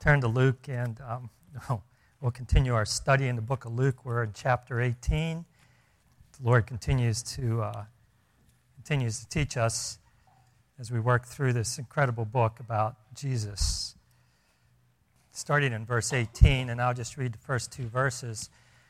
turn to Luke, and we'll continue our study in the book of Luke. We're in chapter 18. The Lord continues to teach us as we work through this incredible book about Jesus. Starting in verse 18, and I'll just read the first two verses.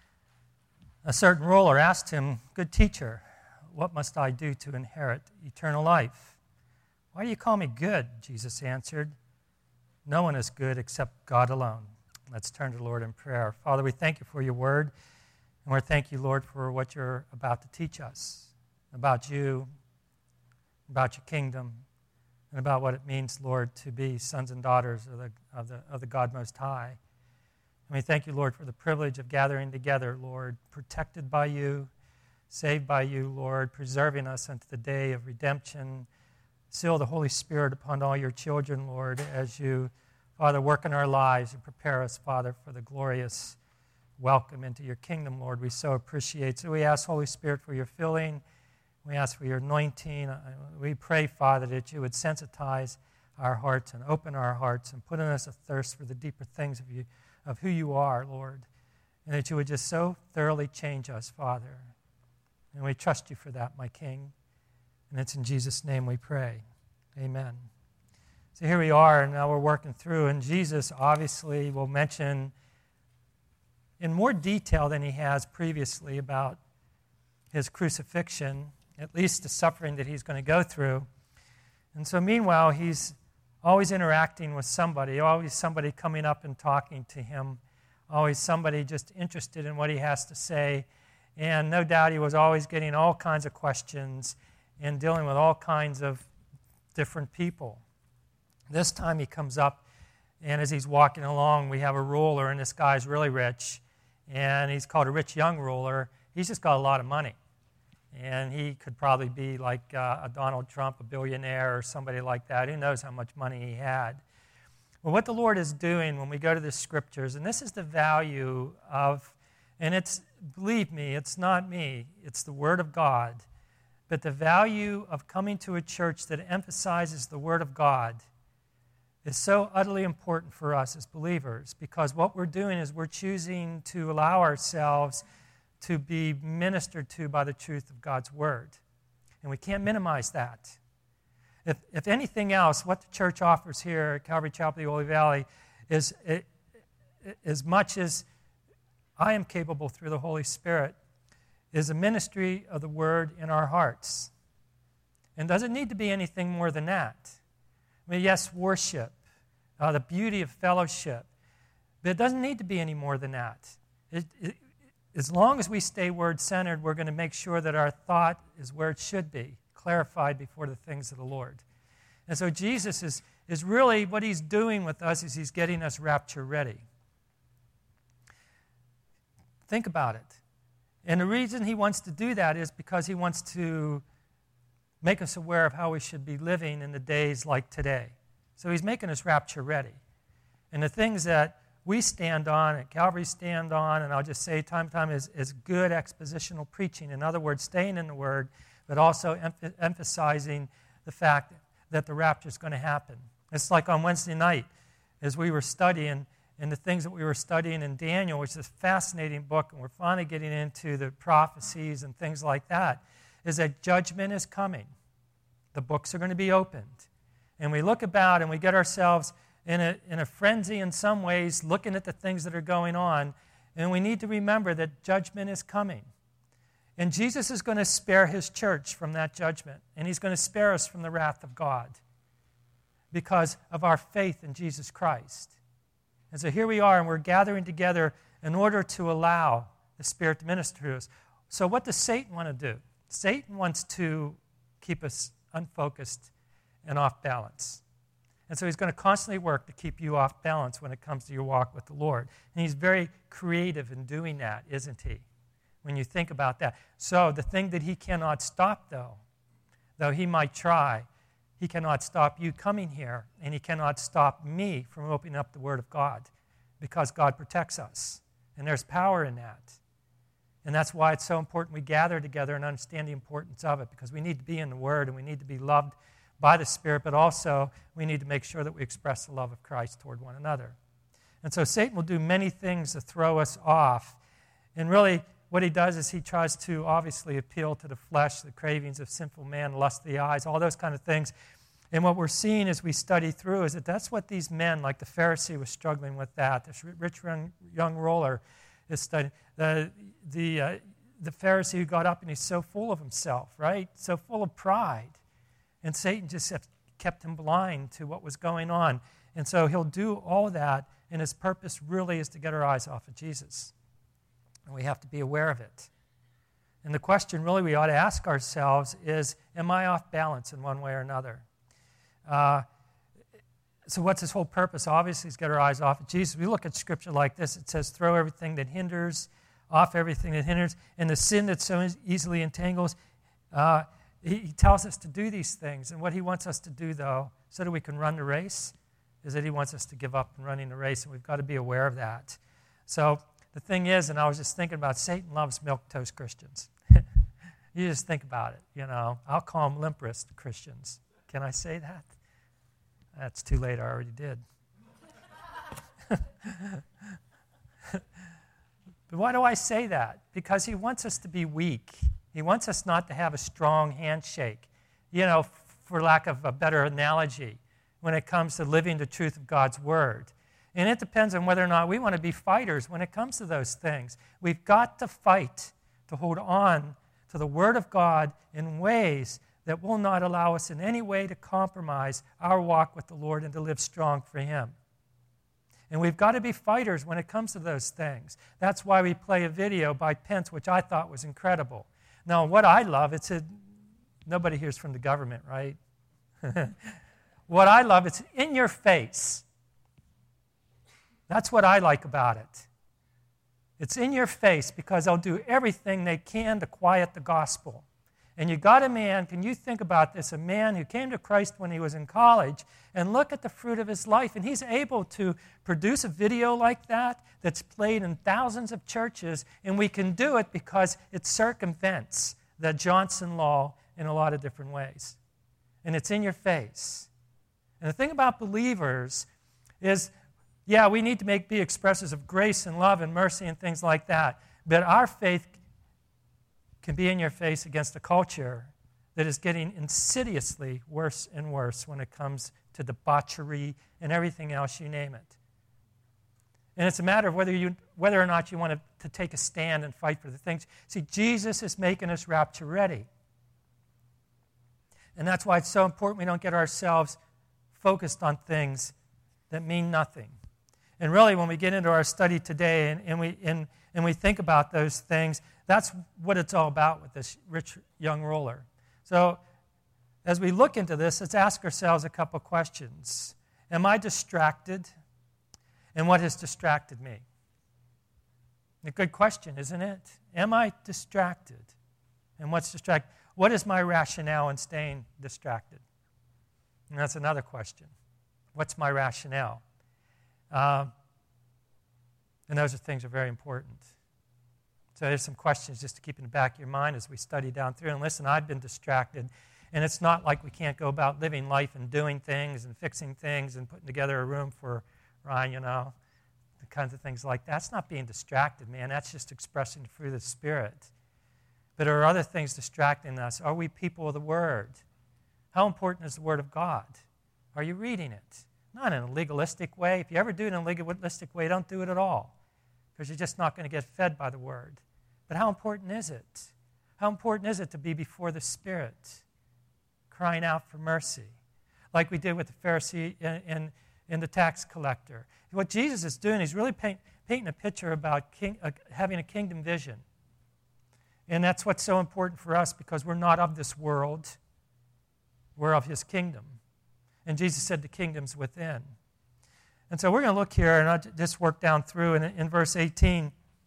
A certain ruler asked him, "Good teacher, what must I do to inherit eternal life?" "Why do you call me good?" Jesus answered. "No one is good except God alone." Let's turn to the Lord in prayer. Father, we thank you for your word, and we thank you, Lord, for what you're about to teach us about you, about your kingdom, and about what it means, Lord, to be sons and daughters of the God Most High. And we thank you, Lord, for the privilege of gathering together, Lord, protected by you, saved by you, Lord, preserving us unto the day of redemption. Seal the Holy Spirit upon all your children, Lord, as you, Father, work in our lives and prepare us, Father, for the glorious welcome into your kingdom, Lord. We so appreciate. So we ask, Holy Spirit, for your filling. We ask for your anointing. We pray, Father, that you would sensitize our hearts and open our hearts and put in us a thirst for the deeper things of you, of who you are, Lord, and that you would just so thoroughly change us, Father. And we trust you for that, my King. And it's in Jesus' name we pray. Amen. So here we are, and now we're working through, and Jesus obviously will mention in more detail than he has previously about his crucifixion, at least the suffering that he's going to go through. And so meanwhile, he's always interacting with somebody, always somebody coming up and talking to him, always somebody just interested in what he has to say. And no doubt he was always getting all kinds of questions and dealing with all kinds of different people. This time he comes up, and as he's walking along, we have a ruler, and this guy's really rich, and he's called a rich young ruler. He's just got a lot of money, and he could probably be like a Donald Trump, a billionaire, or somebody like that. Who knows how much money he had? Well, what the Lord is doing when we go to the Scriptures, and this is the value of, and it's, believe me, it's not me, it's the Word of God. But the value of coming to a church that emphasizes the Word of God is so utterly important for us as believers, because what we're doing is we're choosing to allow ourselves to be ministered to by the truth of God's Word. And we can't minimize that. If anything else, what the church offers here at Calvary Chapel of the Holy Valley is as much as I am capable through the Holy Spirit, is a ministry of the Word in our hearts. And doesn't need to be anything more than that. I mean, yes, worship, the beauty of fellowship, but it doesn't need to be any more than that. As long as we stay Word-centered, we're going to make sure that our thought is where it should be, clarified before the things of the Lord. And so Jesus is really, what he's doing with us is he's getting us rapture ready. Think about it. And the reason he wants to do that is because he wants to make us aware of how we should be living in the days like today. So he's making us rapture ready. And the things that we stand on, and Calvary stand on, and I'll just say time to time, is good expositional preaching. In other words, staying in the Word, but also emphasizing the fact that the rapture is going to happen. It's like on Wednesday night, as we were studying, and the things that we were studying in Daniel, which is a fascinating book, and we're finally getting into the prophecies and things like that, is that judgment is coming. The books are going to be opened. And we look about and we get ourselves in a frenzy in some ways, looking at the things that are going on, and we need to remember that judgment is coming. And Jesus is going to spare his church from that judgment, and he's going to spare us from the wrath of God because of our faith in Jesus Christ. And so here we are, and we're gathering together in order to allow the Spirit to minister to us. So what does Satan want to do? Satan wants to keep us unfocused and off balance. And so he's going to constantly work to keep you off balance when it comes to your walk with the Lord. And he's very creative in doing that, isn't he? When you think about that. So the thing that he cannot stop, though he might try, he cannot stop you coming here, and he cannot stop me from opening up the Word of God, because God protects us, and there's power in that. And that's why it's so important we gather together and understand the importance of it, because we need to be in the Word, and we need to be loved by the Spirit, but also we need to make sure that we express the love of Christ toward one another. And so Satan will do many things to throw us off. And really, what he does is he tries to obviously appeal to the flesh, the cravings of sinful man, lust of the eyes, all those kind of things. And what we're seeing as we study through is that that's what these men, like the Pharisee was struggling with that. This rich young ruler is studying. The Pharisee who got up and he's so full of himself, right? So full of pride. And Satan just kept him blind to what was going on. And so he'll do all of that, and his purpose really is to get our eyes off of Jesus. And we have to be aware of it. And the question really we ought to ask ourselves is, am I off balance in one way or another? So what's his whole purpose? Obviously, is get our eyes off of Jesus. We look at Scripture like this. It says, throw everything that hinders, off everything that hinders, and the sin that so easily entangles. He tells us to do these things. And what he wants us to do, though, so that we can run the race, is that he wants us to give up in running the race, and we've got to be aware of that. So the thing is, and I was just thinking about, Satan loves milquetoast Christians. You just think about it, I'll call them limp wrist Christians. Can I say that? That's too late, I already did. But why do I say that? Because he wants us to be weak. He wants us not to have a strong handshake, for lack of a better analogy, when it comes to living the truth of God's Word. And it depends on whether or not we want to be fighters when it comes to those things. We've got to fight to hold on to the Word of God in ways that will not allow us in any way to compromise our walk with the Lord and to live strong for Him. And we've got to be fighters when it comes to those things. That's why we play a video by Pence, which I thought was incredible. Now, what I love, nobody here's from the government, right? What I love, it's in your face. That's what I like about it. It's in your face because they'll do everything they can to quiet the gospel. And you got a man, can you think about this, a man who came to Christ when he was in college, and look at the fruit of his life. And he's able to produce a video like that that's played in thousands of churches, and we can do it because it circumvents the Johnson law in a lot of different ways. And it's in your face. And the thing about believers is, yeah, we need to be expressors of grace and love and mercy and things like that, but our faith can be in your face against a culture that is getting insidiously worse and worse when it comes to debauchery and everything else, you name it. And it's a matter of whether or not you want to take a stand and fight for the things. See, Jesus is making us rapture ready. And that's why it's so important we don't get ourselves focused on things that mean nothing. And really, when we get into our study today and we think about those things, that's what it's all about with this rich young ruler. So as we look into this, let's ask ourselves a couple questions. Am I distracted? And what has distracted me? A good question, isn't it? Am I distracted? And what's distracted? What is my rationale in staying distracted? And that's another question. What's my rationale? And those are things that are very important. So there's some questions just to keep in the back of your mind as we study down through. And listen, I've been distracted. And it's not like we can't go about living life and doing things and fixing things and putting together a room for Ryan, the kinds of things like that. That's not being distracted, man. That's just expressing the fruit of the Spirit. But there are other things distracting us. Are we people of the Word? How important is the Word of God? Are you reading it? Not in a legalistic way. If you ever do it in a legalistic way, don't do it at all, because you're just not going to get fed by the Word. But how important is it? How important is it to be before the Spirit, crying out for mercy, like we did with the Pharisee and the tax collector? What Jesus is doing, he's really painting a picture about having a kingdom vision. And that's what's so important for us, because we're not of this world. We're of His kingdom. And Jesus said the kingdom's within. And so we're going to look here, and I'll just work down through. And in verse 18,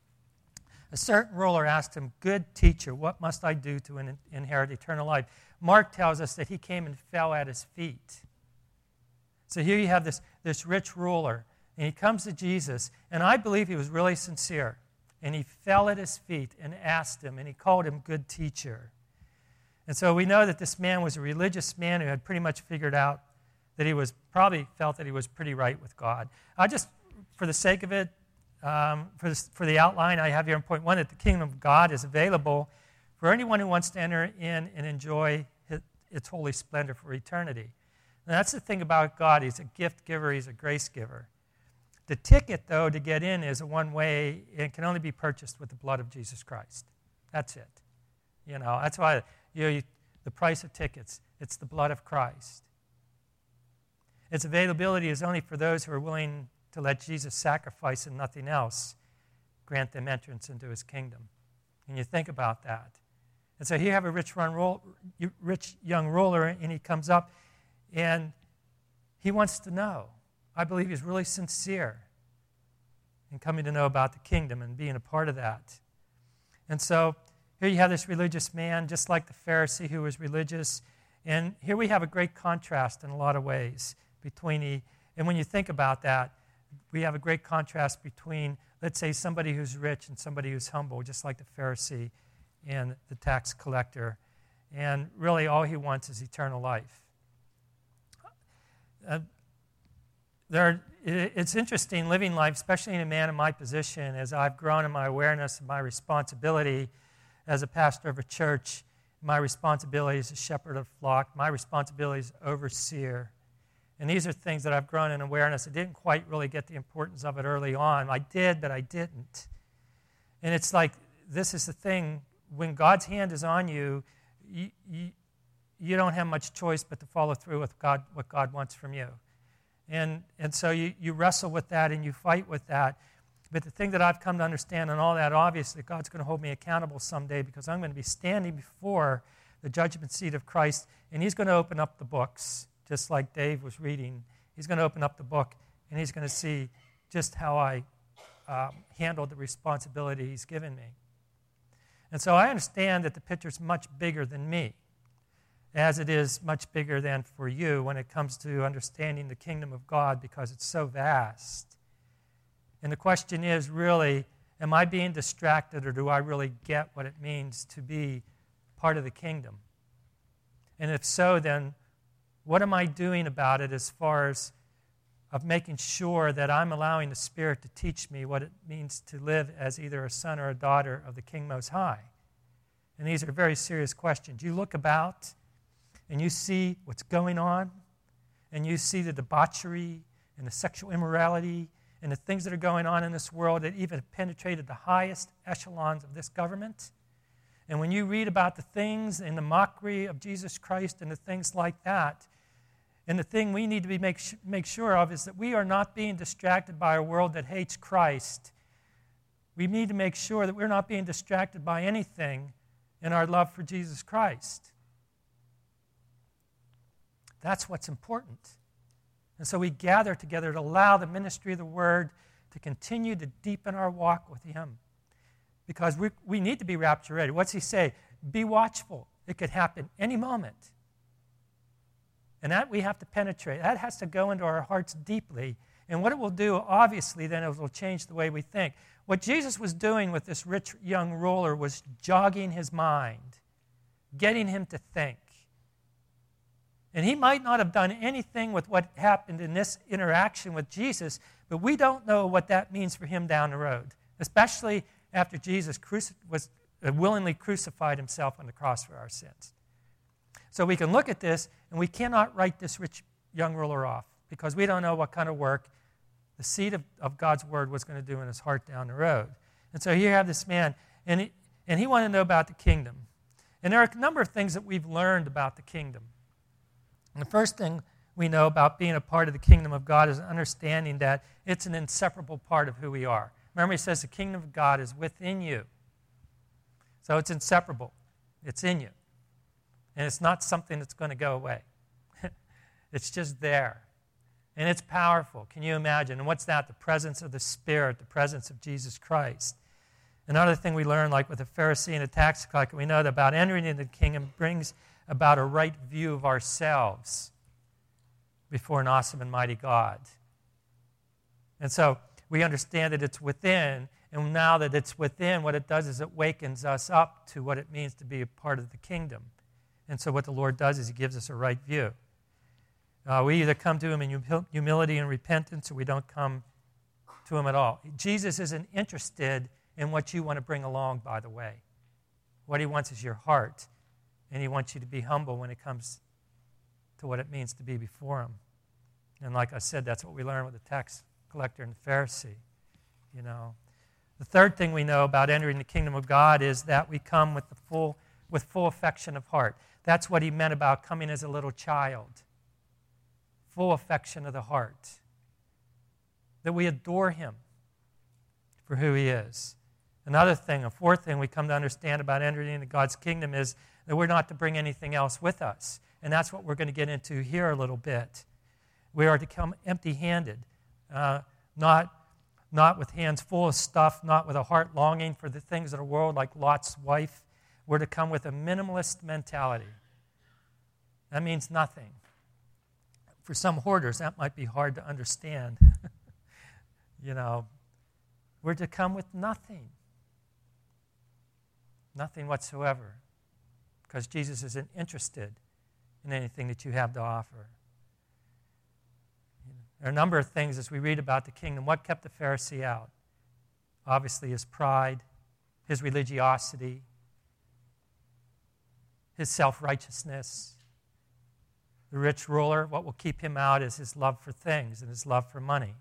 a certain ruler asked him, "Good teacher, what must I do to inherit eternal life?" Mark tells us that he came and fell at his feet. So here you have this rich ruler, and he comes to Jesus, and I believe he was really sincere. And he fell at his feet and asked him, and he called him good teacher. And so we know that this man was a religious man who had pretty much figured out that he probably felt that he was pretty right with God. I just for the sake of it, for the outline, I have here in point 1 that the kingdom of God is available for anyone who wants to enter in and enjoy its holy splendor for eternity. And that's the thing about God. He's a gift giver. He's a grace giver. The ticket, though, to get in is a one-way and can only be purchased with the blood of Jesus Christ. That's it. That's why the price of tickets, it's the blood of Christ. Its availability is only for those who are willing to let Jesus' sacrifice and nothing else grant them entrance into his kingdom. And you think about that. And so here you have a rich young ruler, and he comes up, and he wants to know. I believe he's really sincere in coming to know about the kingdom and being a part of that. And so here you have this religious man, just like the Pharisee who was religious. And here we have a great contrast in a lot of ways between and when you think about that, we have a great contrast between, let's say, somebody who's rich and somebody who's humble, just like the Pharisee and the tax collector. And really all he wants is eternal life. It's interesting living life, especially in a man in my position, as I've grown in my awareness of my responsibility as a pastor of a church, my responsibility as a shepherd of a flock, my responsibility as overseer. And these are things that I've grown in awareness. I didn't quite really get the importance of it early on. I did, but I didn't. And it's like, this is the thing. When God's hand is on you, you don't have much choice but to follow through with what God wants from you. And so you wrestle with that and you fight with that. But the thing that I've come to understand and all that, obviously, God's going to hold me accountable someday because I'm going to be standing before the judgment seat of Christ, and he's going to open up the books, just like Dave was reading. He's going to open up the book, and he's going to see just how I handled the responsibility he's given me. And so I understand that the picture's much bigger than me, as it is much bigger than for you when it comes to understanding the kingdom of God, because it's so vast. And the question is really, am I being distracted, or do I really get what it means to be part of the kingdom? And if so, then what am I doing about it as far as of making sure that I'm allowing the Spirit to teach me what it means to live as either a son or a daughter of the King Most High? And these are very serious questions. You look about and you see what's going on, and you see the debauchery and the sexual immorality and the things that are going on in this world that even have penetrated the highest echelons of this government. And when you read about the things and the mockery of Jesus Christ and the things like that, and the thing we need to make sure of is that we are not being distracted by a world that hates Christ. We need to make sure that we're not being distracted by anything in our love for Jesus Christ. That's what's important. And so we gather together to allow the ministry of the Word to continue to deepen our walk with Him. Because we need to be rapture ready. What's He say? Be watchful. It could happen any moment. And that we have to penetrate. That has to go into our hearts deeply. And what it will do, obviously, then it will change the way we think. What Jesus was doing with this rich young ruler was jogging his mind, getting him to think. And he might not have done anything with what happened in this interaction with Jesus, but we don't know what that means for him down the road, especially after Jesus was willingly crucified himself on the cross for our sins. So we can look at this, and we cannot write this rich young ruler off because we don't know what kind of work the seed of God's word was going to do in his heart down the road. And so here you have this man, and he wanted to know about the kingdom. And there are a number of things that we've learned about the kingdom. And the first thing we know about being a part of the kingdom of God is understanding that it's an inseparable part of who we are. Remember, he says the kingdom of God is within you. So it's inseparable. It's in you. And it's not something that's going to go away. It's just there. And it's powerful. Can you imagine? And what's that? The presence of the Spirit, the presence of Jesus Christ. Another thing we learn, like with the Pharisee and the tax collector, we know that about entering into the kingdom brings about a right view of ourselves before an awesome and mighty God. And so we understand that it's within, and now that it's within, what it does is it wakens us up to what it means to be a part of the kingdom. And so what the Lord does is He gives us a right view. We either come to Him in humility and repentance, or we don't come to him at all. Jesus isn't interested in what you want to bring along, by the way. What he wants is your heart, and he wants you to be humble when it comes to what it means to be before him. And like I said, that's what we learn with the tax collector and the Pharisee. You know, the third thing we know about entering the kingdom of God is that we come with full affection of heart. That's what he meant about coming as a little child. Full affection of the heart. That we adore him for who he is. Another thing, a fourth thing we come to understand about entering into God's kingdom is that we're not to bring anything else with us. And that's what we're going to get into here a little bit. We are to come empty-handed, not with hands full of stuff, not with a heart longing for the things of the world like Lot's wife. We're to come with a minimalist mentality. That means nothing. For some hoarders, that might be hard to understand. You know, we're to come with nothing. Nothing whatsoever. Because Jesus isn't interested in anything that you have to offer. There are a number of things as we read about the kingdom. What kept the Pharisee out? Obviously his pride, his religiosity, his self-righteousness. The rich ruler, what will keep him out is his love for things and his love for money.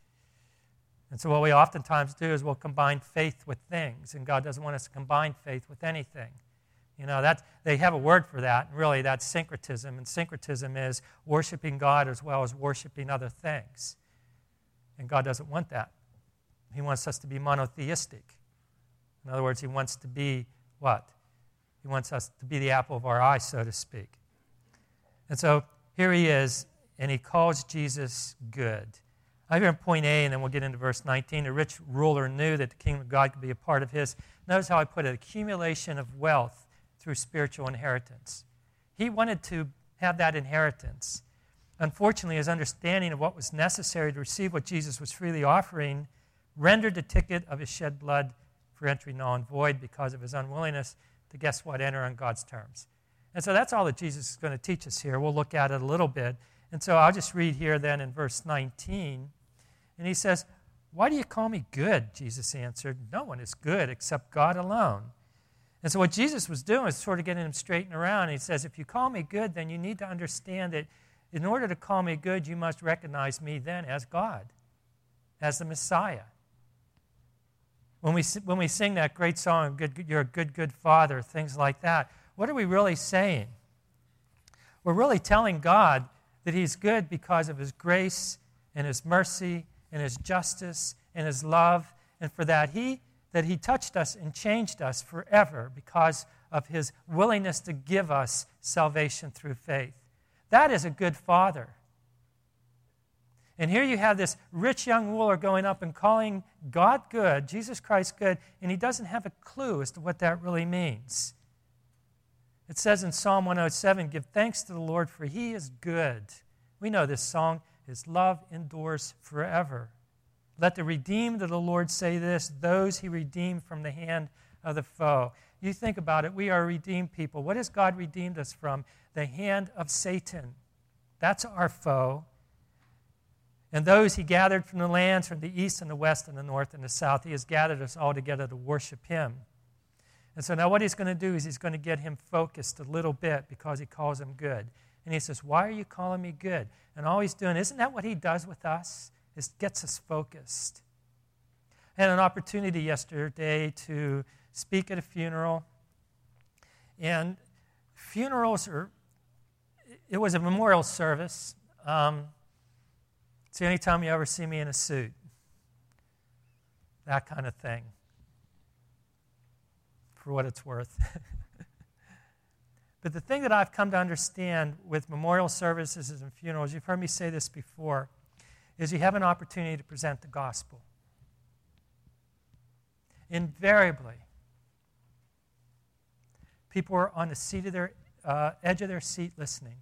And so what we oftentimes do is we'll combine faith with things, and God doesn't want us to combine faith with anything. You know, they have a word for that, and really that's syncretism, and syncretism is worshiping God as well as worshiping other things. And God doesn't want that. He wants us to be monotheistic. In other words, he wants to be what? He wants us to be the apple of our eye, so to speak. And so here he is, and he calls Jesus good. I'm here in point A, and then we'll get into verse 19. The rich ruler knew that the kingdom of God could be a part of his. Notice how I put it, accumulation of wealth through spiritual inheritance. He wanted to have that inheritance. Unfortunately, his understanding of what was necessary to receive what Jesus was freely offering rendered the ticket of his shed blood for entry null and void because of his unwillingness to, guess what, enter on God's terms. And so that's all that Jesus is going to teach us here. We'll look at it a little bit. And so I'll just read here then in verse 19. And he says, "Why do you call me good?" Jesus answered, "No one is good except God alone." And so what Jesus was doing was sort of getting him straightened around. He says, if you call me good, then you need to understand that in order to call me good, you must recognize me then as God, as the Messiah. When we sing that great song, "You're a good, good Father," things like that, what are we really saying? We're really telling God that he's good because of his grace and his mercy and his justice and his love, and for that he touched us and changed us forever because of his willingness to give us salvation through faith. That is a good father. And here you have this rich young ruler going up and calling God good, Jesus Christ good, and he doesn't have a clue as to what that really means. It says in Psalm 107, "Give thanks to the Lord, for he is good." We know this song, "His love endures forever." Let the redeemed of the Lord say this, those he redeemed from the hand of the foe. You think about it, we are redeemed people. What has God redeemed us from? The hand of Satan. That's our foe. And those he gathered from the lands, from the east and the west and the north and the south, he has gathered us all together to worship him. And so now what he's going to do is he's going to get him focused a little bit because he calls him good. And he says, "Why are you calling me good?" And all he's doing, isn't that what he does with us? It gets us focused. I had an opportunity yesterday to speak at a funeral. And funerals it was a memorial service. It's the only time you ever see me in a suit. That kind of thing. For what it's worth. But the thing that I've come to understand with memorial services and funerals, you've heard me say this before, is you have an opportunity to present the gospel. Invariably, people are on the seat of their edge of their seat listening.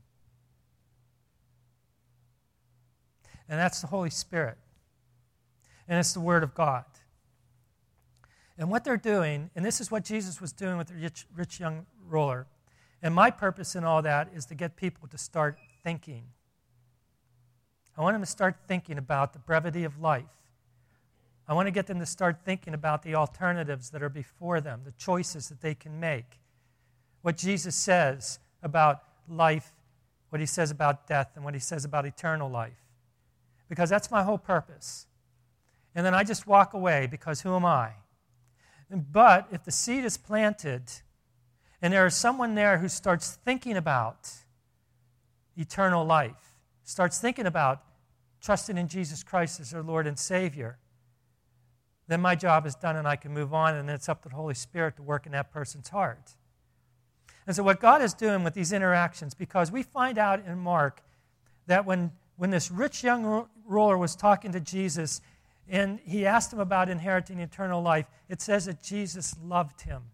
And that's the Holy Spirit. And it's the Word of God. And what they're doing, and this is what Jesus was doing with the rich young ruler, and my purpose in all that is to get people to start thinking. I want them to start thinking about the brevity of life, I want to get them to start thinking about the alternatives that are before them, the choices that they can make, what Jesus says about life, what he says about death, and what he says about eternal life. Because that's my whole purpose. And then I just walk away because who am I? But if the seed is planted and there is someone there who starts thinking about eternal life, starts thinking about trusting in Jesus Christ as their Lord and Savior, then my job is done and I can move on, and then it's up to the Holy Spirit to work in that person's heart. And so what God is doing with these interactions, because we find out in Mark that when this rich young ruler was talking to Jesus and he asked him about inheriting eternal life, it says that Jesus loved him.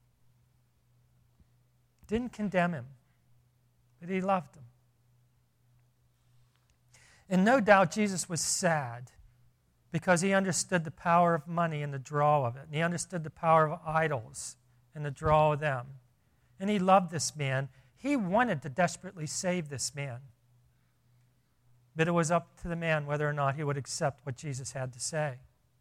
Didn't condemn him, but he loved him. And no doubt Jesus was sad because he understood the power of money and the draw of it. And he understood the power of idols and the draw of them. And he loved this man. He wanted to desperately save this man. But it was up to the man whether or not he would accept what Jesus had to say.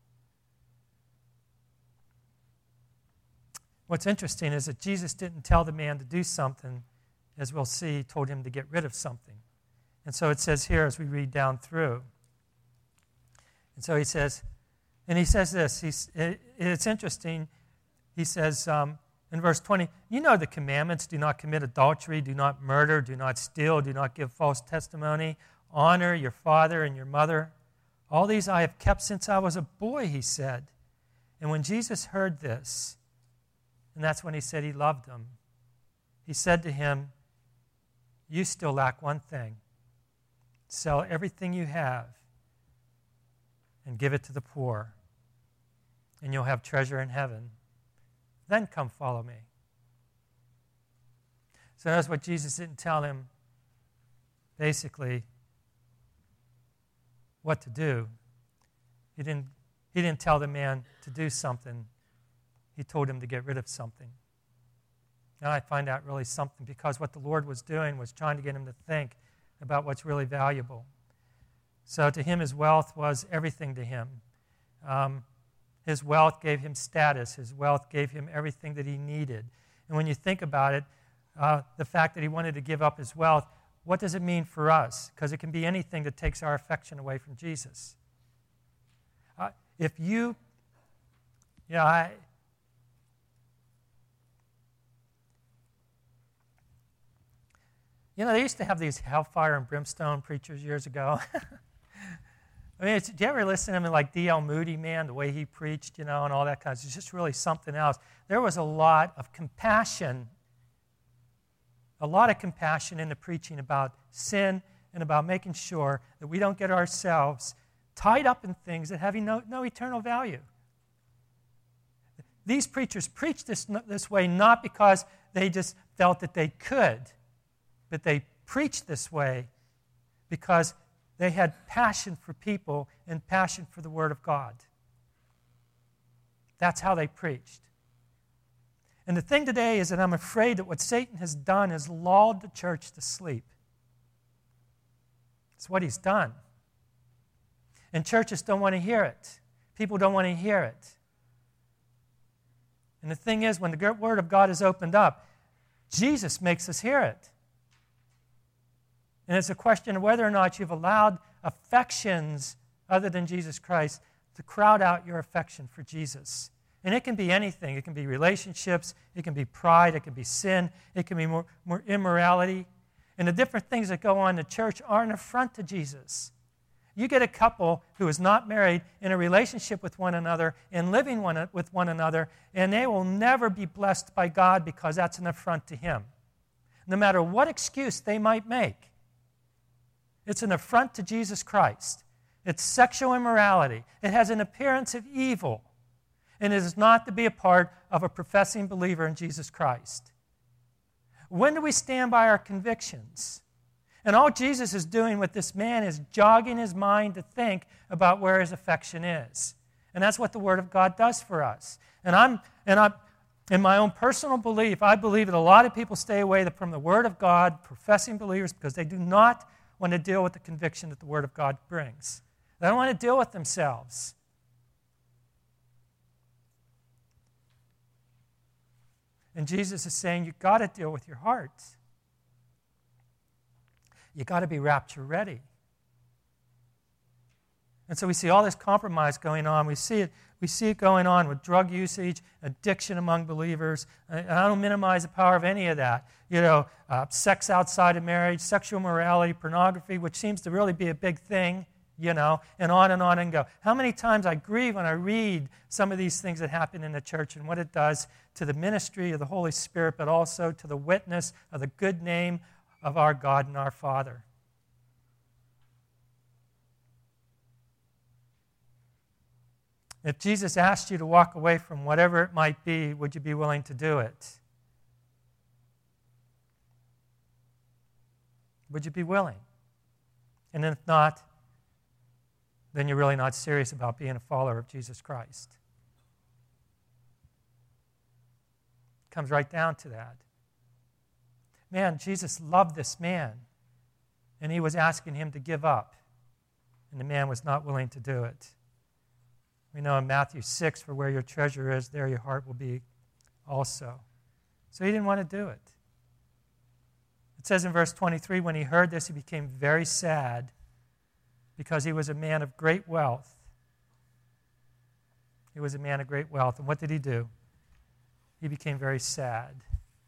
What's interesting is that Jesus didn't tell the man to do something, as we'll see, he told him to get rid of something. And so it says here as we read down through. And so he says this, it's interesting, he says in verse 20, you know the commandments, do not commit adultery, do not murder, do not steal, do not give false testimony, honor your father and your mother. All these I have kept since I was a boy, he said. And when Jesus heard this, and that's when he said he loved him, he said to him, you still lack one thing. Sell everything you have and give it to the poor, and you'll have treasure in heaven. Then come follow me. So that's what Jesus didn't tell him, basically, what to do. He didn't tell the man to do something. He told him to get rid of something. And I find that really something, because what the Lord was doing was trying to get him to think about what's really valuable. So to him, his wealth was everything to him. His wealth gave him status. His wealth gave him everything that he needed. And when you think about it, the fact that he wanted to give up his wealth, what does it mean for us? Because it can be anything that takes our affection away from Jesus. They used to have these hellfire and brimstone preachers years ago. I mean, do you ever listen to him like D.L. Moody, man, the way he preached, and all that kind of stuff? It's just really something else. There was a lot of compassion in the preaching about sin and about making sure that we don't get ourselves tied up in things that have no eternal value. These preachers preached this way not because they just felt that they could, but they preached this way because they had passion for people and passion for the Word of God. That's how they preached. And the thing today is that I'm afraid that what Satan has done is lulled the church to sleep. It's what he's done. And churches don't want to hear it. People don't want to hear it. And the thing is, when the Word of God is opened up, Jesus makes us hear it. And it's a question of whether or not you've allowed affections other than Jesus Christ to crowd out your affection for Jesus. And it can be anything. It can be relationships. It can be pride. It can be sin. It can be more immorality. And the different things that go on in the church are an affront to Jesus. You get a couple who is not married in a relationship with one another and living with one another, and they will never be blessed by God because that's an affront to Him. No matter what excuse they might make. It's an affront to Jesus Christ. It's sexual immorality. It has an appearance of evil. And it is not to be a part of a professing believer in Jesus Christ. When do we stand by our convictions? And all Jesus is doing with this man is jogging his mind to think about where his affection is. And that's what the Word of God does for us. And in my own personal belief, I believe that a lot of people stay away from the Word of God, professing believers, because they do not want to deal with the conviction that the Word of God brings. They don't want to deal with themselves. And Jesus is saying, you've got to deal with your heart. You've got to be rapture ready. And so we see all this compromise going on. We see it going on with drug usage, addiction among believers. And I don't minimize the power of any of that. Sex outside of marriage, sexual morality, pornography, which seems to really be a big thing, and on and go. How many times I grieve when I read some of these things that happen in the church and what it does to the ministry of the Holy Spirit, but also to the witness of the good name of our God and our Father. If Jesus asked you to walk away from whatever it might be, would you be willing to do it? Would you be willing? And if not, then you're really not serious about being a follower of Jesus Christ. It comes right down to that. Man, Jesus loved this man, and he was asking him to give up, and the man was not willing to do it. We know in Matthew 6, for where your treasure is, there your heart will be also. So he didn't want to do it. It says in verse 23, when he heard this, he became very sad because he was a man of great wealth. He was a man of great wealth. And what did he do? He became very sad.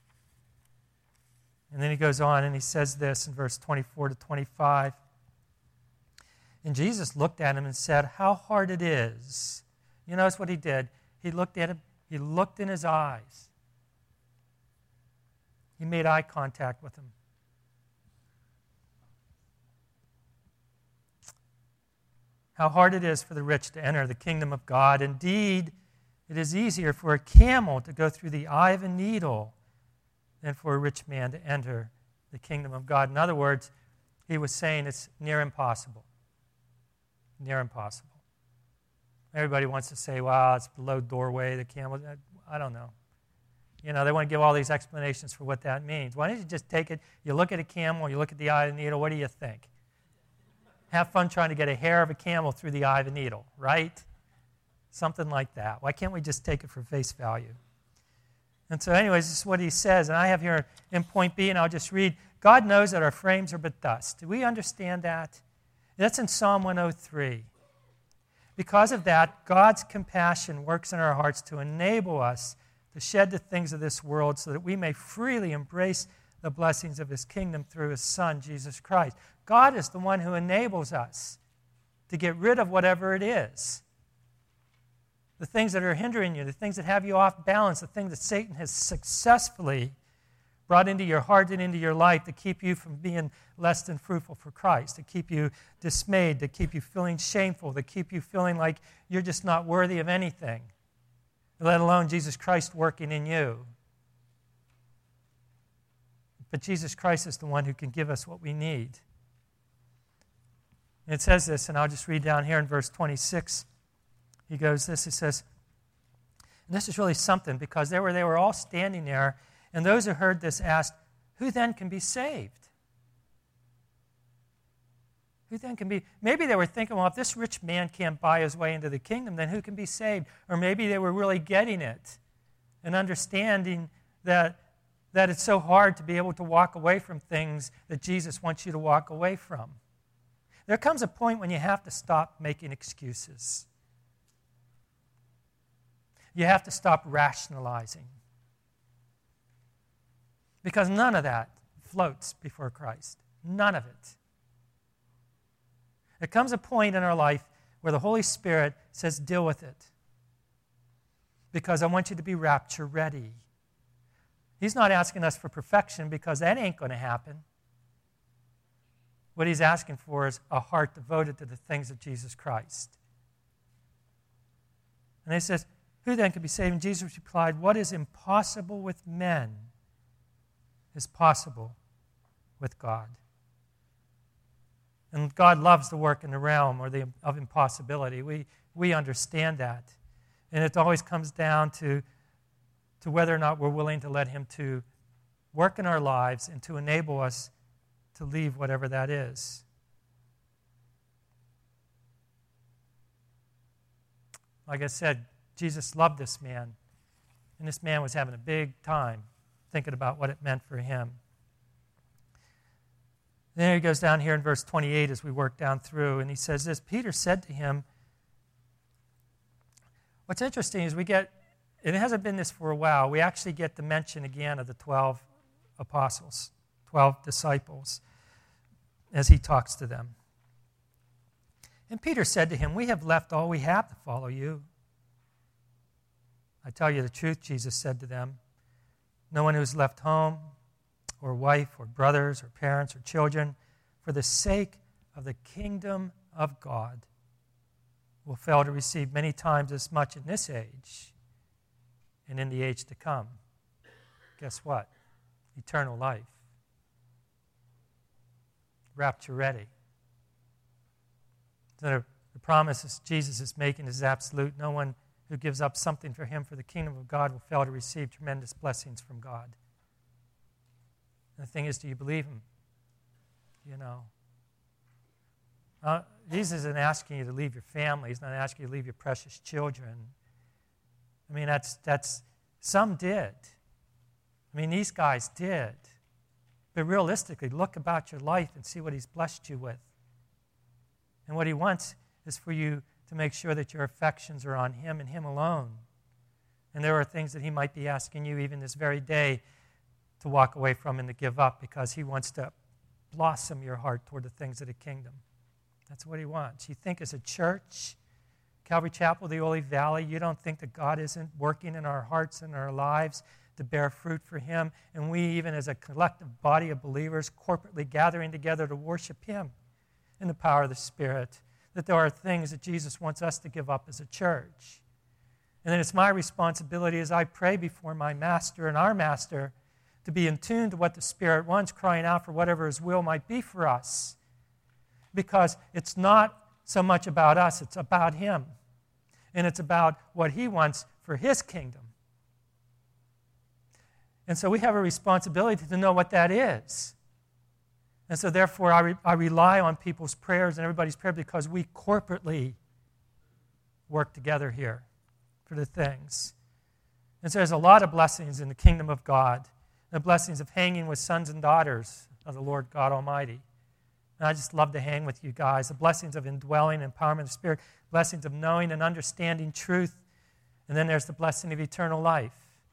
And then he goes on and he says this in verse 24 to 25. And Jesus looked at him and said, how hard it is. You notice what he did? He looked at him. He looked in his eyes. He made eye contact with him. How hard it is for the rich to enter the kingdom of God. Indeed, it is easier for a camel to go through the eye of a needle than for a rich man to enter the kingdom of God. In other words, he was saying it's near impossible. Near impossible. Everybody wants to say, wow, it's the low doorway, the camel. I don't know. They want to give all these explanations for what that means. Why don't you just take it, you look at a camel, you look at the eye of the needle, what do you think? Have fun trying to get a hair of a camel through the eye of a needle, right? Something like that. Why can't we just take it for face value? And so anyways, this is what he says. And I have here in point B, and I'll just read, God knows that our frames are but dust. Do we understand that? That's in Psalm 103. Because of that, God's compassion works in our hearts to enable us to shed the things of this world so that we may freely embrace the blessings of his kingdom through his Son, Jesus Christ. God is the one who enables us to get rid of whatever it is. The things that are hindering you, the things that have you off balance, the things that Satan has successfully brought into your heart and into your life to keep you from being less than fruitful for Christ, to keep you dismayed, to keep you feeling shameful, to keep you feeling like you're just not worthy of anything, let alone Jesus Christ working in you. But Jesus Christ is the one who can give us what we need. And it says this, and I'll just read down here in verse 26. He goes this, he says, and this is really something, because they were all standing there, and those who heard this asked, who then can be saved? Who then can be? Maybe they were thinking, well, if this rich man can't buy his way into the kingdom, then who can be saved? Or maybe they were really getting it and understanding that it's so hard to be able to walk away from things that Jesus wants you to walk away from. There comes a point when you have to stop making excuses. You have to stop rationalizing. Because none of that floats before Christ. None of it. There comes a point in our life where the Holy Spirit says, deal with it. Because I want you to be rapture ready. He's not asking us for perfection, because that ain't going to happen. What he's asking for is a heart devoted to the things of Jesus Christ. And he says, who then can be saved? And Jesus replied, what is impossible with men is possible with God. And God loves to work in the realm of impossibility. We understand that. And it always comes down to whether or not we're willing to let him to work in our lives and to enable us to leave whatever that is. Like I said, Jesus loved this man. And this man was having a big time thinking about what it meant for him. Then he goes down here in verse 28 as we work down through, and he says this, Peter said to him, what's interesting is it hasn't been this for a while, we actually get the mention again of the 12 apostles, 12 disciples, as he talks to them. And Peter said to him, we have left all we have to follow you. I tell you the truth, Jesus said to them, no one who has left home or wife or brothers or parents or children for the sake of the kingdom of God will fail to receive many times as much in this age and in the age to come. Guess what? Eternal life. Rapture ready. The promise Jesus is making is absolute. No one who gives up something for him for the kingdom of God will fail to receive tremendous blessings from God. And the thing is, do you believe him? Jesus isn't asking you to leave your family. He's not asking you to leave your precious children. I mean, that's some did. I mean, these guys did. But realistically, look about your life and see what he's blessed you with. And what he wants is for you to make sure that your affections are on him and him alone. And there are things that he might be asking you even this very day to walk away from and to give up because he wants to blossom your heart toward the things of the kingdom. That's what he wants. You think as a church, Calvary Chapel, the Olive Valley, you don't think that God isn't working in our hearts and our lives to bear fruit for him, and we even as a collective body of believers corporately gathering together to worship him in the power of the Spirit, that there are things that Jesus wants us to give up as a church. And then it's my responsibility as I pray before my master and our master to be in tune to what the Spirit wants, crying out for whatever his will might be for us. Because it's not so much about us, it's about him. And it's about what he wants for his kingdom. And so we have a responsibility to know what that is. And so therefore I rely on people's prayers and everybody's prayer because we corporately work together here for the things. And so there's a lot of blessings in the kingdom of God. The blessings of hanging with sons and daughters of the Lord God Almighty. And I just love to hang with you guys. The blessings of indwelling and empowerment of the Spirit. Blessings of knowing and understanding truth. And then there's the blessing of eternal life.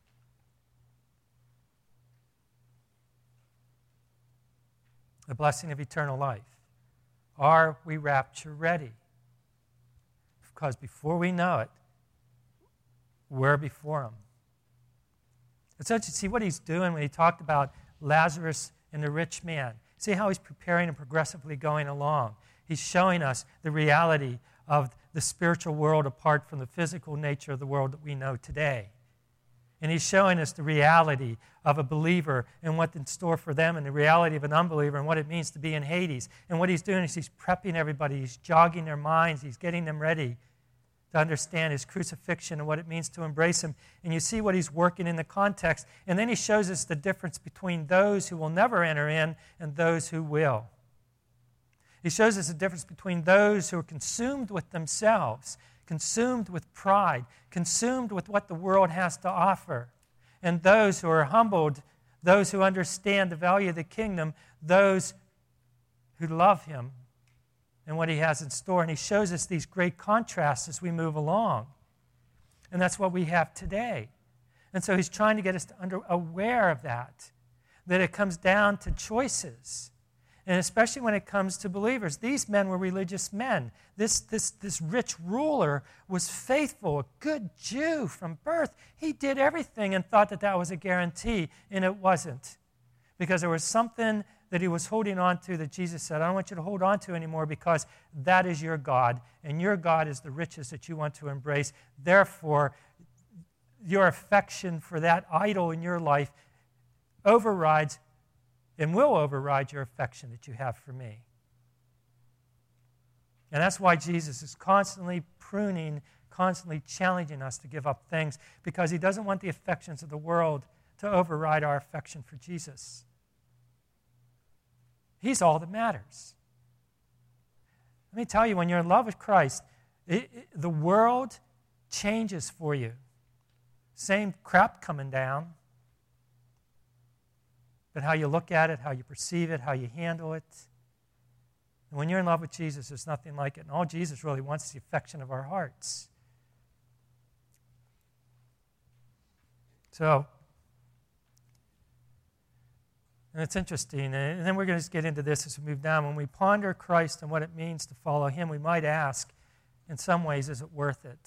The blessing of eternal life. Are we rapture ready? Because before we know it, we're before him. It's such to see what he's doing when he talked about Lazarus and the rich man. See how he's preparing and progressively going along. He's showing us the reality of the spiritual world apart from the physical nature of the world that we know today. And he's showing us the reality of a believer and what's in store for them and the reality of an unbeliever and what it means to be in Hades. And what he's doing is he's prepping everybody. He's jogging their minds. He's getting them ready to understand his crucifixion and what it means to embrace him. And you see what he's working in the context. And then he shows us the difference between those who will never enter in and those who will. He shows us the difference between those who are consumed with themselves, consumed with pride, consumed with what the world has to offer, and those who are humbled, those who understand the value of the kingdom, those who love him and what he has in store. And he shows us these great contrasts as we move along. And that's what we have today. And so he's trying to get us aware of that it comes down to choices. And especially when it comes to believers. These men were religious men. This rich ruler was faithful, a good Jew from birth. He did everything and thought that that was a guarantee, and it wasn't. Because there was something that he was holding on to that Jesus said, I don't want you to hold on to anymore because that is your God, and your God is the riches that you want to embrace. Therefore, your affection for that idol in your life overrides and will override your affection that you have for me. And that's why Jesus is constantly pruning, constantly challenging us to give up things, because he doesn't want the affections of the world to override our affection for Jesus. He's all that matters. Let me tell you, when you're in love with Christ, the world changes for you. Same crap coming down. But how you look at it, how you perceive it, how you handle it. And when you're in love with Jesus, there's nothing like it. And all Jesus really wants is the affection of our hearts. So, and it's interesting. And then we're going to get into this as we move down. When we ponder Christ and what it means to follow him, we might ask, in some ways, is it worth it?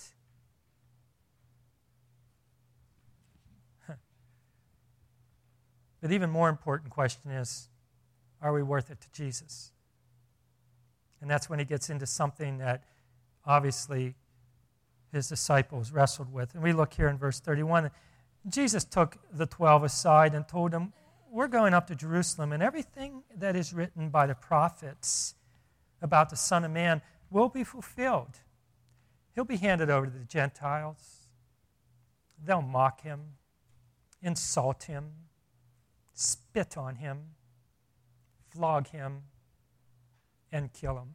But even more important question is, are we worth it to Jesus? And that's when he gets into something that obviously his disciples wrestled with. And we look here in verse 31. Jesus took the 12 aside and told them, we're going up to Jerusalem, and everything that is written by the prophets about the Son of Man will be fulfilled. He'll be handed over to the Gentiles. They'll mock him, insult him, spit on him, flog him, and kill him.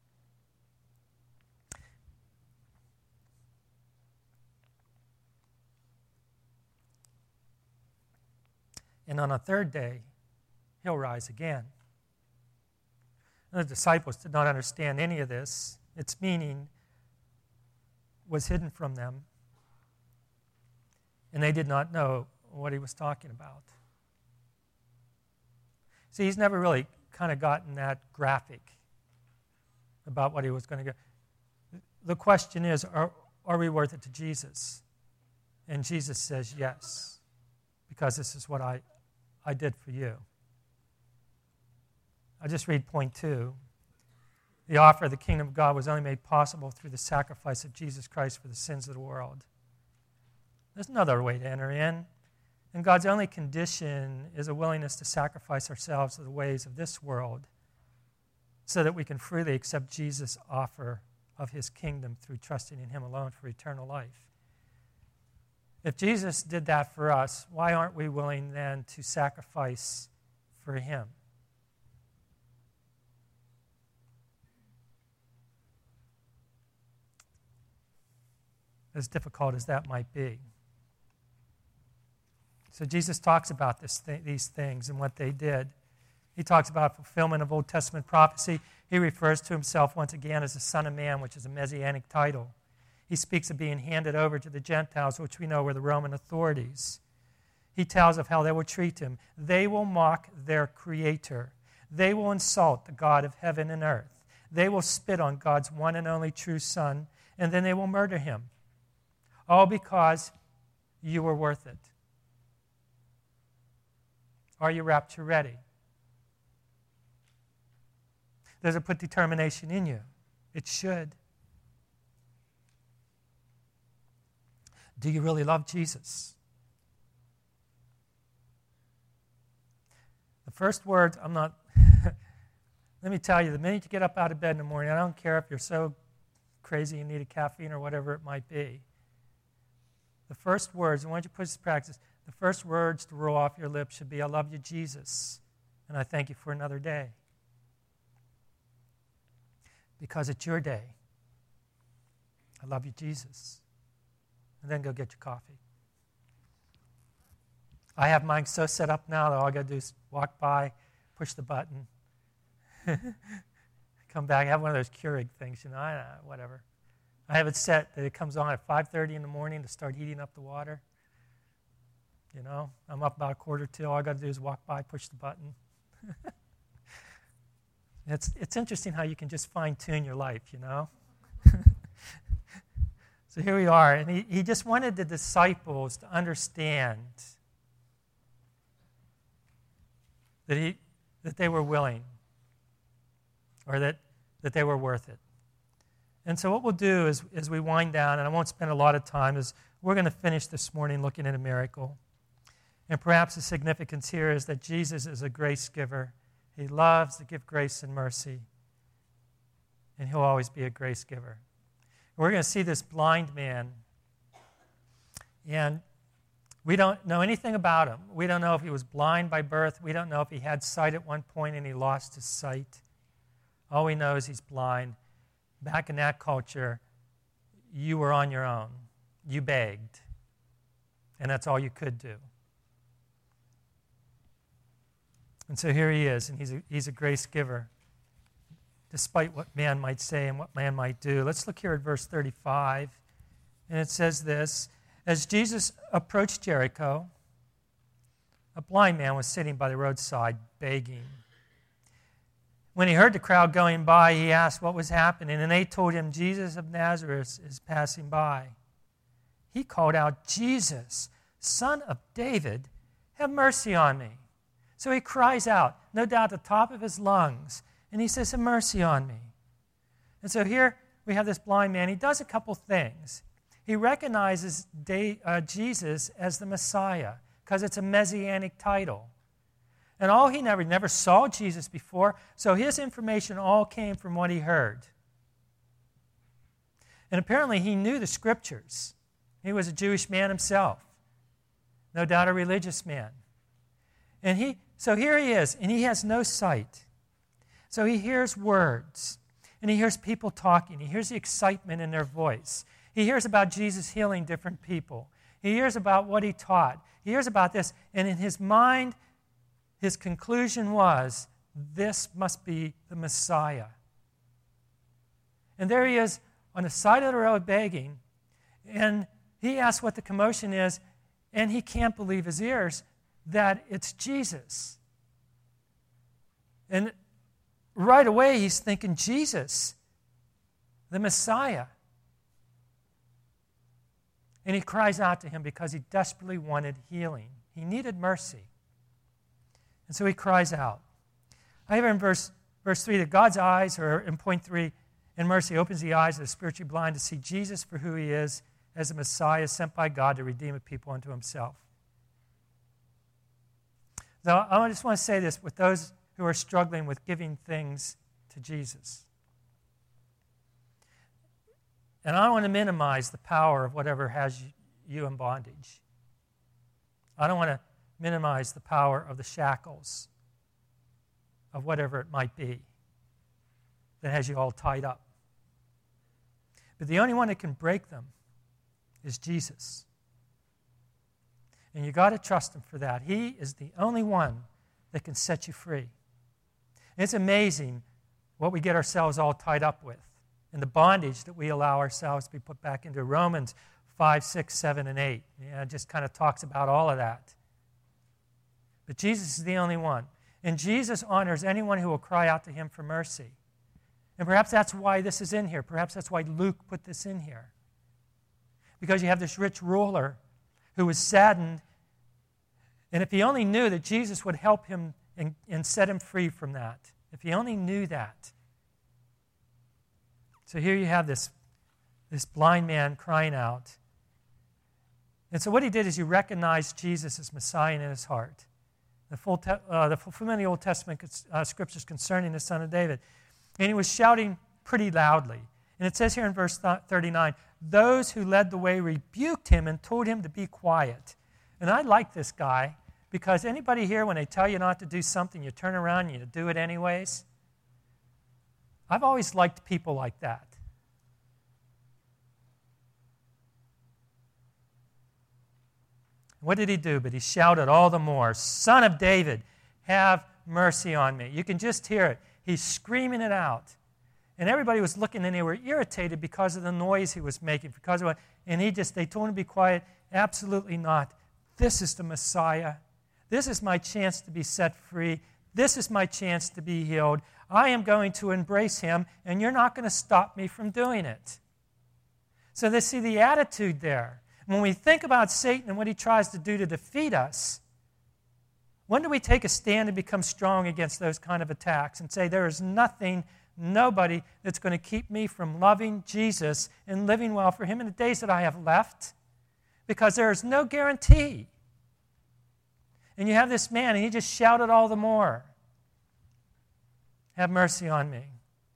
And on a third day, he'll rise again. And the disciples did not understand any of this. Its meaning was hidden from them, and they did not know what he was talking about. See, he's never really kind of gotten that graphic about what he was going to get. The question is, are we worth it to Jesus? And Jesus says yes, because this is what I did for you. I'll just read point 2. The offer of the kingdom of God was only made possible through the sacrifice of Jesus Christ for the sins of the world. There's no other way to enter in. And God's only condition is a willingness to sacrifice ourselves to the ways of this world so that we can freely accept Jesus' offer of his kingdom through trusting in him alone for eternal life. If Jesus did that for us, why aren't we willing then to sacrifice for him? As difficult as that might be. So Jesus talks about these things and what they did. He talks about fulfillment of Old Testament prophecy. He refers to himself once again as the Son of Man, which is a messianic title. He speaks of being handed over to the Gentiles, which we know were the Roman authorities. He tells of how they will treat him. They will mock their Creator. They will insult the God of heaven and earth. They will spit on God's one and only true Son, and then they will murder him. All because you were worth it. Are you rapture ready? Does it put determination in you? It should. Do you really love Jesus? The first words, let me tell you, the minute you get up out of bed in the morning, I don't care if you're so crazy you need a caffeine or whatever it might be. The first words, and once you put this in practice, the first words to roll off your lips should be, I love you, Jesus, and I thank you for another day. Because it's your day. I love you, Jesus. And then go get your coffee. I have mine so set up now that all I got to do is walk by, push the button, come back. I have one of those Keurig things, whatever. I have it set that it comes on at 5:30 in the morning to start heating up the water. I'm up about 1:45. All I got to do is walk by, push the button. It's interesting how you can just fine-tune your life, So here we are, and he just wanted the disciples to understand that they were willing, or that they were worth it. And so what we'll do is, as we wind down, and I won't spend a lot of time, is we're going to finish this morning looking at a miracle. And perhaps the significance here is that Jesus is a grace giver. He loves to give grace and mercy, and he'll always be a grace giver. We're going to see this blind man, and we don't know anything about him. We don't know if he was blind by birth. We don't know if he had sight at one point and he lost his sight. All we know is he's blind. Back in that culture, you were on your own. You begged. And that's all you could do. And so here he is, and he's a grace giver, despite what man might say and what man might do. Let's look here at verse 35. And it says this: As Jesus approached Jericho, a blind man was sitting by the roadside begging. When he heard the crowd going by, he asked what was happening, and they told him, Jesus of Nazareth is passing by. He called out, Jesus, Son of David, have mercy on me. So he cries out, no doubt at the top of his lungs, and he says, have mercy on me. And so here we have this blind man. He does a couple things. He recognizes Jesus as the Messiah because it's a messianic title. And he never saw Jesus before, so his information all came from what he heard. And apparently he knew the Scriptures. He was a Jewish man himself, no doubt a religious man. And so here he is, and he has no sight. So he hears words, and he hears people talking. He hears the excitement in their voice. He hears about Jesus healing different people. He hears about what he taught. He hears about this, and in his mind, his conclusion was, this must be the Messiah. And there he is on the side of the road begging, and he asks what the commotion is, and he can't believe his ears that it's Jesus. And right away he's thinking, Jesus, the Messiah. And he cries out to him because he desperately wanted healing. He needed mercy. And so he cries out. I have in verse 3 that God's eyes, or in point 3, in mercy opens the eyes of the spiritually blind to see Jesus for who he is as a Messiah sent by God to redeem a people unto himself. So I just want to say this with those who are struggling with giving things to Jesus. And I don't want to minimize the power of whatever has you in bondage. I don't want to minimize the power of the shackles of whatever it might be that has you all tied up. But the only one that can break them is Jesus. And you got to trust him for that. He is the only one that can set you free. And it's amazing what we get ourselves all tied up with and the bondage that we allow ourselves to be put back into. Romans 5, 6, 7, and 8. It just kind of talks about all of that. But Jesus is the only one. And Jesus honors anyone who will cry out to him for mercy. And perhaps that's why this is in here. Perhaps that's why Luke put this in here. Because you have this rich ruler who was saddened. And if he only knew that Jesus would help him and set him free from that. If he only knew that. So here you have this blind man crying out. And so what he did is he recognized Jesus as Messiah in his heart. The fulfillment of the Old Testament scriptures concerning the Son of David. And he was shouting pretty loudly. And it says here in verse 39, those who led the way rebuked him and told him to be quiet. And I like this guy because anybody here, when they tell you not to do something, you turn around and you do it anyways? I've always liked people like that. What did he do? But he shouted all the more, Son of David, have mercy on me. You can just hear it. He's screaming it out. And everybody was looking and they were irritated because of the noise he was making. And they told him to be quiet. Absolutely not. This is the Messiah. This is my chance to be set free. This is my chance to be healed. I am going to embrace him, and you're not going to stop me from doing it. So they see the attitude there. When we think about Satan and what he tries to do to defeat us, when do we take a stand and become strong against those kind of attacks and say, there is nobody that's going to keep me from loving Jesus and living well for him in the days that I have left? Because there is no guarantee. And you have this man, and he just shouted all the more, have mercy on me.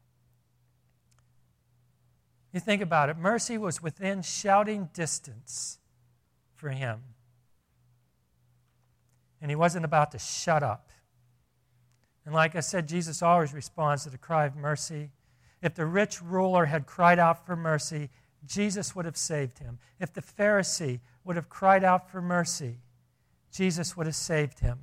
You think about it, mercy was within shouting distance for him. And he wasn't about to shut up. And like I said, Jesus always responds to the cry of mercy. If the rich ruler had cried out for mercy, Jesus would have saved him. If the Pharisee would have cried out for mercy, Jesus would have saved him.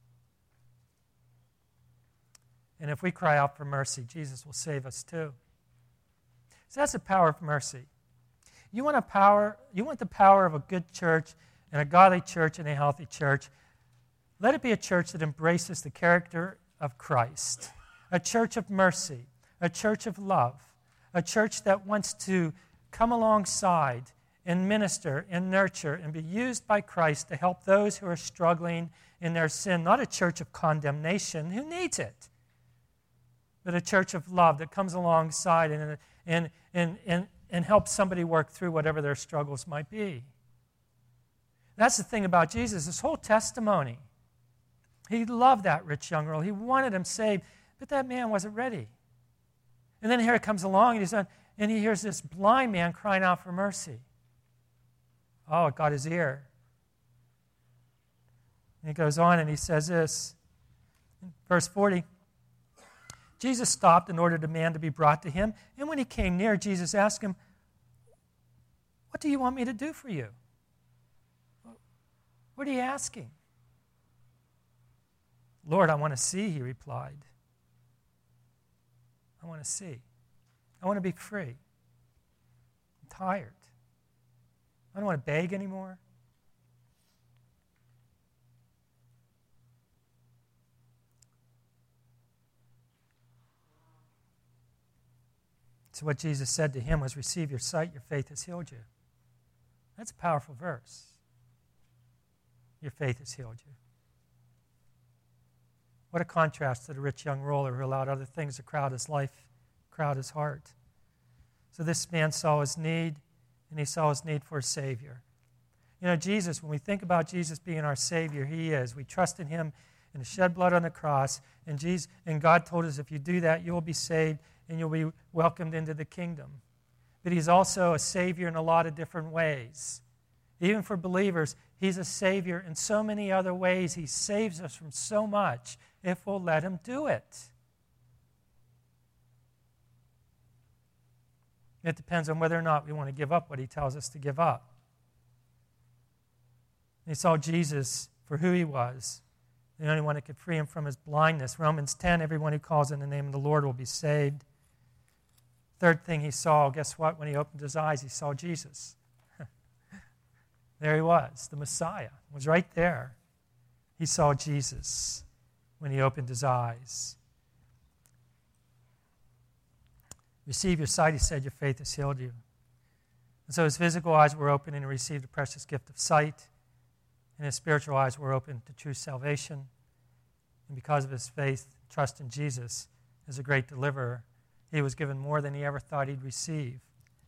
And if we cry out for mercy, Jesus will save us too. So that's the power of mercy. You want the power of a good church and a godly church and a healthy church. Let it be a church that embraces the character of Christ, a church of mercy, a church of love, a church that wants to come alongside and minister and nurture and be used by Christ to help those who are struggling in their sin. Not a church of condemnation. Who needs it? But a church of love that comes alongside and helps somebody work through whatever their struggles might be. That's the thing about Jesus, his whole testimony. He loved that rich young ruler. He wanted him saved, but that man wasn't ready. And then here it comes along, and he hears this blind man crying out for mercy. Oh, it got his ear. And he goes on and he says this, verse 40, Jesus stopped and ordered a man to be brought to him. And when he came near, Jesus asked him, "What do you want me to do for you?" What are you asking? "Lord, I want to see," he replied. "I want to see. I want to be free. I'm tired. I don't want to beg anymore." So what Jesus said to him was, "Receive your sight, your faith has healed you." That's a powerful verse. Your faith has healed you. What a contrast to the rich young ruler who allowed other things to crowd his life, crowd his heart. So this man saw his need, and he saw his need for a Savior. You know, Jesus, when we think about Jesus being our Savior, he is. We trust in him and the shed blood on the cross, and God told us if you do that, you'll be saved and you'll be welcomed into the kingdom. But he's also a Savior in a lot of different ways. Even for believers, he's a Savior in so many other ways. He saves us from so much if we'll let him do it. It depends on whether or not we want to give up what he tells us to give up. He saw Jesus for who he was, the only one that could free him from his blindness. Romans 10, everyone who calls in the name of the Lord will be saved. Third thing he saw, guess what? When he opened his eyes, he saw Jesus. There he was, the Messiah, was right there. He saw Jesus when he opened his eyes. Receive your sight, he said, your faith has healed you. And so his physical eyes were open and he received a precious gift of sight. And his spiritual eyes were open to true salvation. And because of his faith, trust in Jesus as a great deliverer, he was given more than he ever thought he'd receive.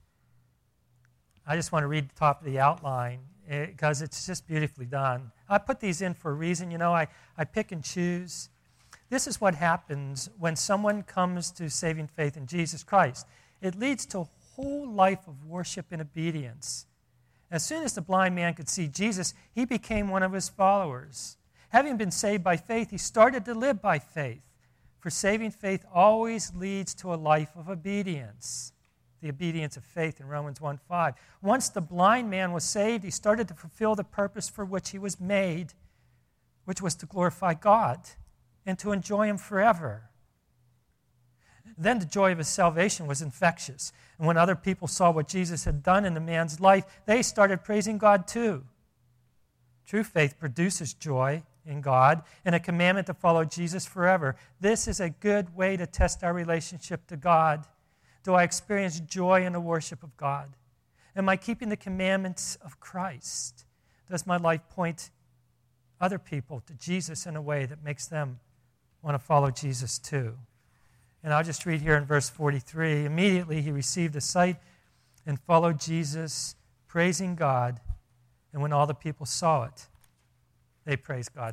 I just want to read the top of the outline because it's just beautifully done. I put these in for a reason. You know, I pick and choose. This is what happens when someone comes to saving faith in Jesus Christ. It leads to a whole life of worship and obedience. As soon as the blind man could see Jesus, he became one of his followers. Having been saved by faith, he started to live by faith. For saving faith always leads to a life of obedience. The obedience of faith in Romans 1:5. Once the blind man was saved, he started to fulfill the purpose for which he was made, which was to glorify God and to enjoy him forever. Then the joy of his salvation was infectious. And when other people saw what Jesus had done in the man's life, they started praising God too. True faith produces joy in God and a commandment to follow Jesus forever. This is a good way to test our relationship to God. Do I experience joy in the worship of God? Am I keeping the commandments of Christ? Does my life point other people to Jesus in a way that makes them want to follow Jesus too? And I'll just read here in verse 43. Immediately he received a sight and followed Jesus, praising God. And when all the people saw it, they praised God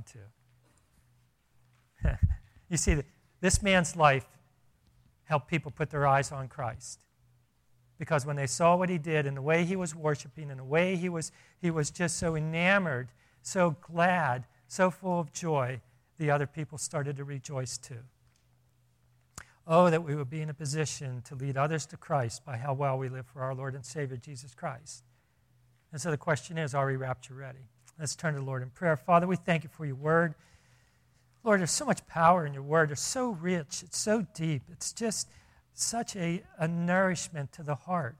too. You see, this man's life helped people put their eyes on Christ. Because when they saw what he did and the way he was worshiping and the way he was just so enamored, so glad, so full of joy, the other people started to rejoice too. Oh, that we would be in a position to lead others to Christ by how well we live for our Lord and Savior, Jesus Christ. And so the question is, are we rapture ready? Let's turn to the Lord in prayer. Father, we thank you for your word. Lord, there's so much power in your word. It's so rich. It's so deep. It's just such a nourishment to the heart.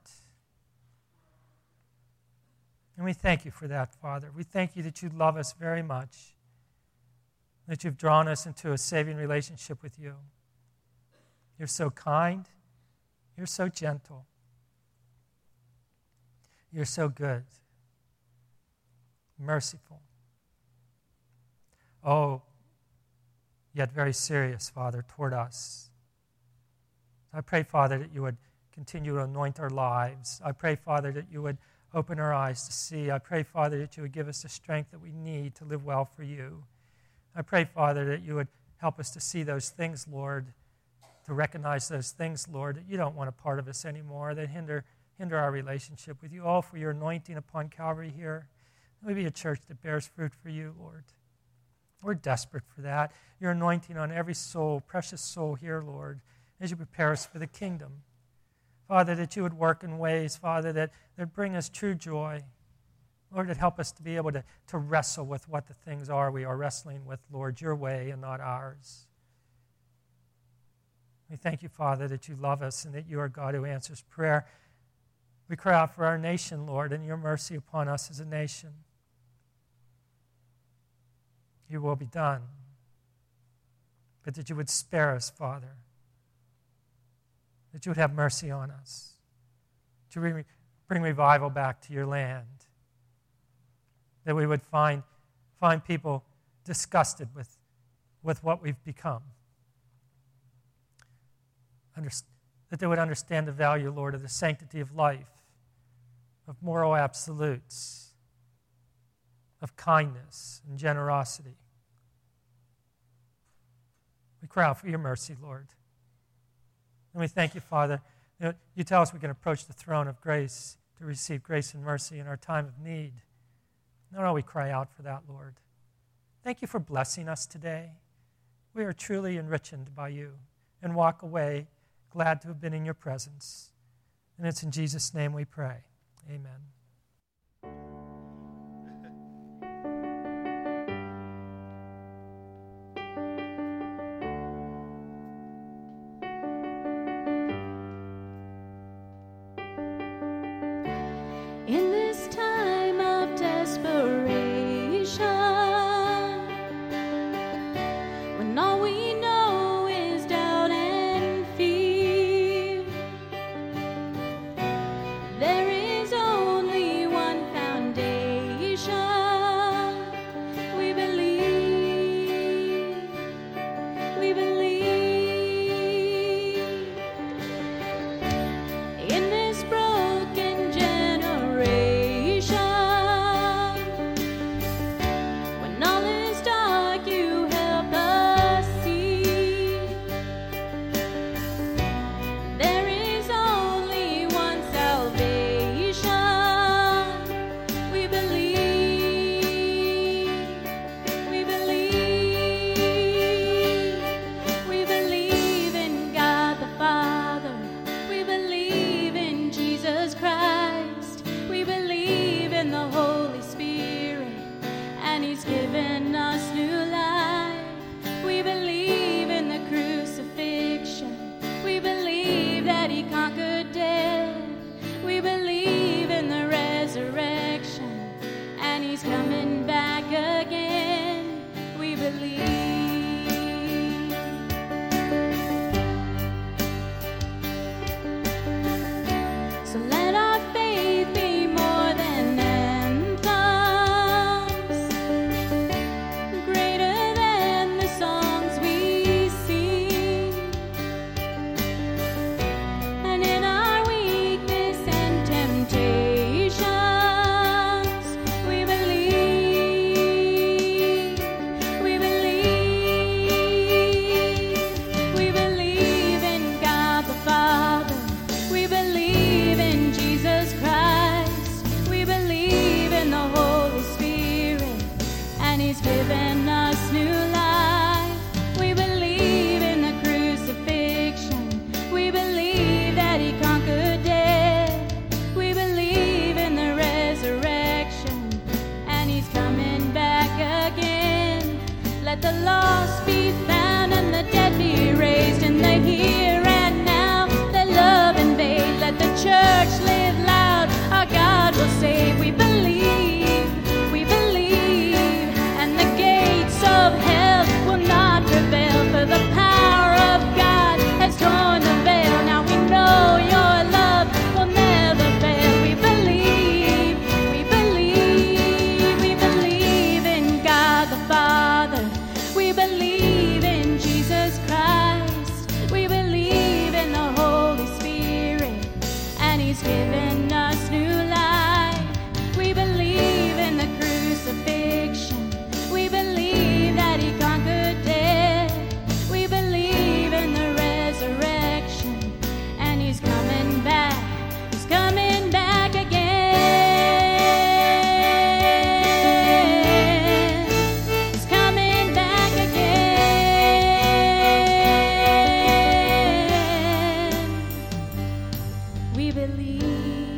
And we thank you for that, Father. We thank you that you love us very much, that you've drawn us into a saving relationship with you. You're so kind. You're so gentle. You're so good. Merciful. Oh, yet very serious, Father, toward us. I pray, Father, that you would continue to anoint our lives. I pray, Father, that you would open our eyes to see. I pray, Father, that you would give us the strength that we need to live well for you. I pray, Father, that you would help us to see those things, Lord, to recognize those things, Lord, that you don't want a part of us anymore, that hinder our relationship with you. All for your anointing upon Calvary here. Let me be a church that bears fruit for you, Lord. We're desperate for that. Your anointing on every soul, precious soul here, Lord, as you prepare us for the kingdom. Father, that you would work in ways, Father, that bring us true joy. Lord, that help us to be able to wrestle with what the things are we are wrestling with, Lord, your way and not ours. We thank you, Father, that you love us and that you are God who answers prayer. We cry out for our nation, Lord, and your mercy upon us as a nation. Your will be done. But that you would spare us, Father. That you would have mercy on us. To bring revival back to your land. That we would find people disgusted with what we've become. That they would understand the value, Lord, of the sanctity of life, of moral absolutes, of kindness and generosity. We cry out for your mercy, Lord. And we thank you, Father. You tell us we can approach the throne of grace to receive grace and mercy in our time of need. No, we cry out for that, Lord. Thank you for blessing us today. We are truly enriched by you and walk away glad to have been in your presence. And it's in Jesus' name we pray. Amen. In this time of desperation, when all we know is doubt and fear, there is only one foundation. We believe, we believe. In this broken generation, when all is dark, you help us see. There is only one salvation. We believe, we believe. We believe in God the Father. We believe in Jesus Christ. We believe in the Holy Spirit, and He's given us new life. We believe in the crucifixion. We believe that He conquered death. We believe in the resurrection, and He's coming back again. We believe. So let our faith be more than anthems, greater than the songs we sing. And in our weakness and temptations, we believe, we believe. We believe in God the Father. We believe in Jesus Christ. We believe in the Holy Spirit, and He's given us new life. We believe in the crucifixion. Let the lost be found and the dead be raised in the here and now. Let love invade, let the church live loud. Our God will save, we believe, and the gates of hell will not prevail, for the power of God has torn the veil. Now we know your love will never fail. We believe in God the Father. We believe in Jesus Christ. We believe in the Holy Spirit, and He's given us new life. We believe in the crucifixion. We believe that He conquered death. We believe in the resurrection, and He's coming back. He's coming back again. He's coming back again. We believe.